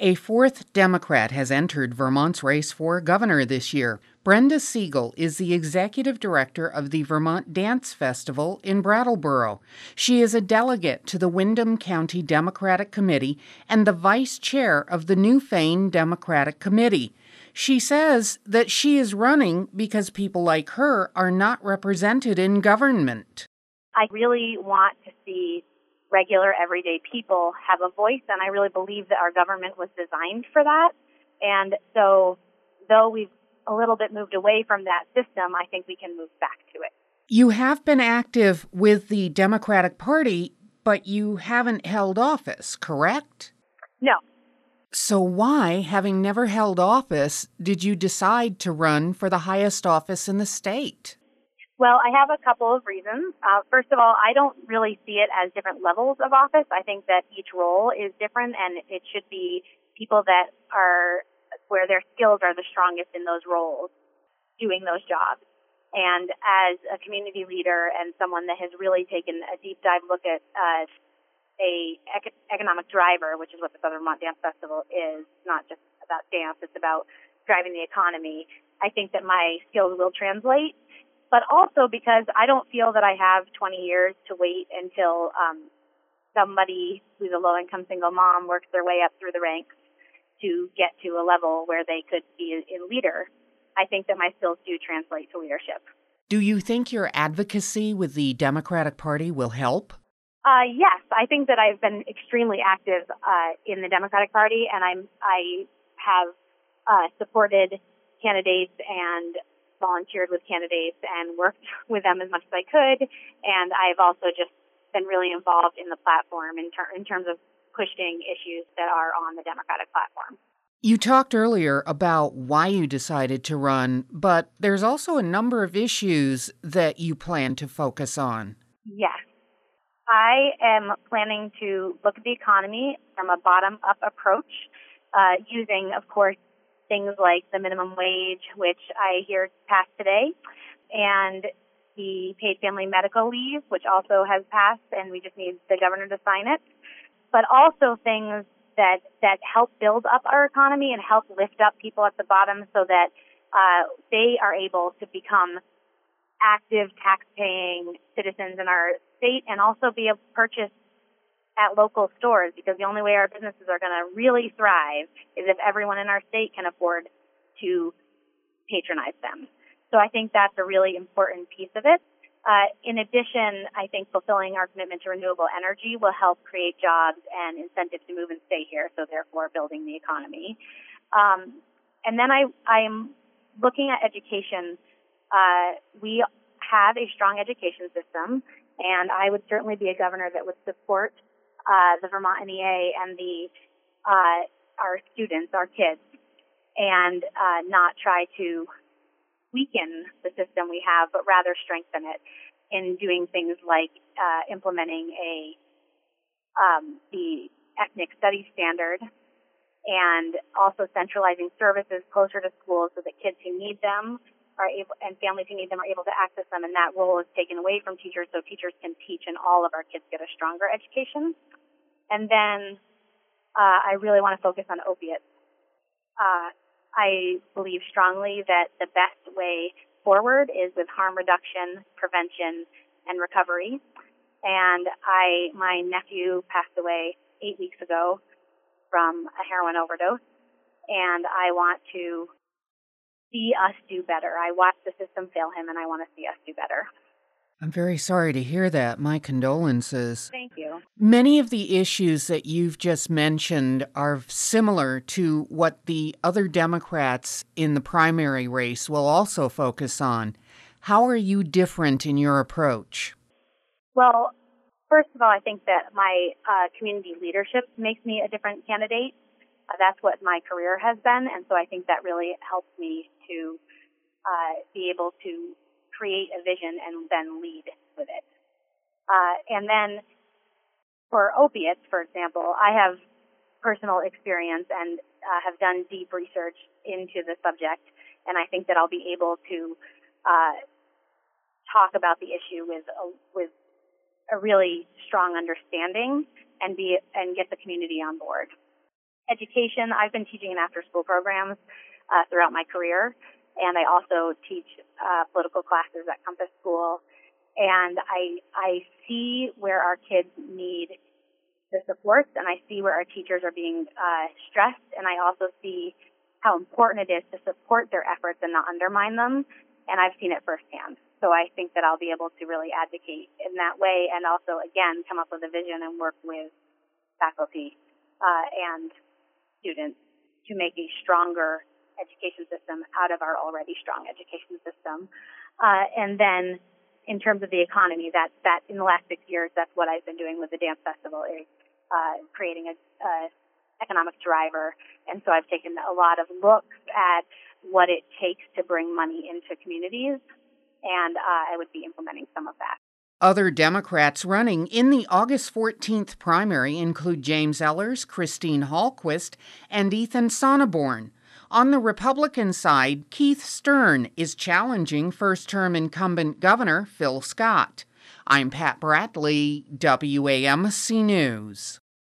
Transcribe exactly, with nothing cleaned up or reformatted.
A fourth Democrat has entered Vermont's race for governor this year. Brenda Siegel is the executive director of the Vermont Dance Festival in Brattleboro. She is a delegate to the Windham County Democratic Committee and the vice chair of the Newfane Democratic Committee. She says that she is running because people like her are not represented in government. I really want to see regular, everyday people have a voice, and I really believe that our government was designed for that. And so, though we've a little bit moved away from that system, I think we can move back to it. You have been active with the Democratic Party, but you haven't held office, correct? No. So why, having never held office, did you decide to run for the highest office in the state? Well, I have a couple of reasons. Uh, first of all, I don't really see it as different levels of office. I think that each role is different, and it should be people that are where their skills are the strongest in those roles doing those jobs. And as a community leader and someone that has really taken a deep dive look at uh, a ec- economic driver, which is what the Southern Vermont Dance Festival is, not just about dance, it's about driving the economy, I think that my skills will translate. But also because I don't feel that I have twenty years to wait until um, somebody who's a low-income single mom works their way up through the ranks to get to a level where they could be a leader. I think that my skills do translate to leadership. Do you think your advocacy with the Democratic Party will help? Uh, yes, I think that I've been extremely active uh, in the Democratic Party, and I'm I have uh, supported candidates and volunteered with candidates and worked with them as much as I could. And I've also just been really involved in the platform in, ter- in terms of pushing issues that are on the Democratic platform. You talked earlier about why you decided to run, but there's also a number of issues that you plan to focus on. Yes. I am planning to look at the economy from a bottom-up approach, uh, using, of course, things like the minimum wage, which I hear passed today, and the paid family medical leave, which also has passed, and we just need the governor to sign it. But also things that, that help build up our economy and help lift up people at the bottom so that uh, they are able to become active tax-paying citizens in our state and also be able to purchase at local stores, because the only way our businesses are going to really thrive is if everyone in our state can afford to patronize them. So I think that's a really important piece of it. Uh, in addition, I think fulfilling our commitment to renewable energy will help create jobs and incentives to move and stay here, so therefore building the economy. Um, and then I, I'm looking at education. Uh, we have a strong education system, and I would certainly be a governor that would support Uh, the Vermont N E A and the uh, our students, our kids, and uh, not try to weaken the system we have, but rather strengthen it in doing things like uh, implementing a um, the ethnic studies standard, and also centralizing services closer to schools so that kids who need them are able, and families who need them are able to access them, and that role is taken away from teachers so teachers can teach and all of our kids get a stronger education. And then uh, I really want to focus on opiates. Uh, I believe strongly that the best way forward is with harm reduction, prevention, and recovery. And I, my nephew passed away eight weeks ago from a heroin overdose, and I want to see us do better. I watched the system fail him, and I want to see us do better. I'm very sorry to hear that. My condolences. Thank you. Many of the issues that you've just mentioned are similar to what the other Democrats in the primary race will also focus on. How are you different in your approach? Well, first of all, I think that my uh, community leadership makes me a different candidate. Uh, that's what my career has been, and so I think that really helps me to uh, be able to create a vision and then lead with it. Uh, and then for opiates, for example, I have personal experience and uh, have done deep research into the subject, and I think that I'll be able to uh, talk about the issue with a, with a really strong understanding and be and get the community on board. education, I've been teaching in after-school programs uh, throughout my career, and I also teach uh, political classes at Compass School. And I I see where our kids need the supports, and I see where our teachers are being uh, stressed, and I also see how important it is to support their efforts and not undermine them, and I've seen it firsthand. So I think that I'll be able to really advocate in that way, and also, again, come up with a vision and work with faculty uh, and students to make a stronger education system out of our already strong education system. Uh, and then in terms of the economy, that, that in the last six years, that's what I've been doing with the Dance Festival, is uh, creating a, a economic driver. And so I've taken a lot of looks at what it takes to bring money into communities, and uh, I would be implementing some of that. Other Democrats running in the August fourteenth primary include James Ellers, Christine Hallquist, and Ethan Sonneborn. On the Republican side, Keith Stern is challenging first-term incumbent Governor Phil Scott. I'm Pat Bradley, W A M C News.